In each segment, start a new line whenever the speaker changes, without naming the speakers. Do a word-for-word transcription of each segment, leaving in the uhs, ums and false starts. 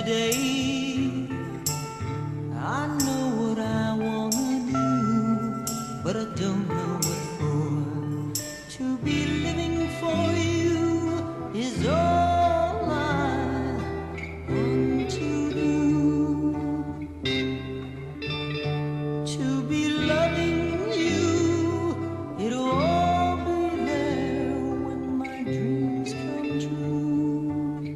Today, I know what I wanna do, but I don't know what for. To be living for you is all I want to do. To be loving you, it'll all be there when my dreams come true.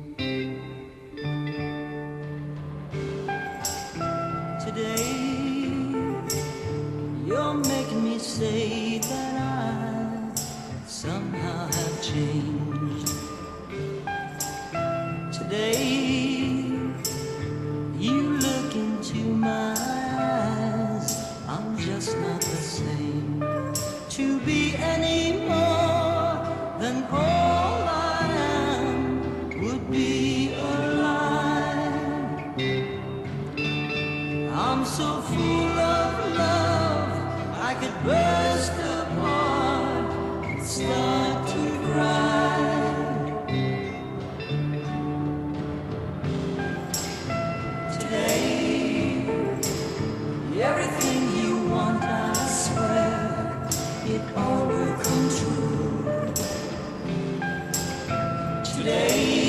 Today, you're making me say that I somehow have changed. Today, you look into my eyes, I'm just not the same. To be any more than all I am would be a lie. I'm so full of love, I could burst apart and start to cry. Today, everything you want, I swear, it all will come true. Today,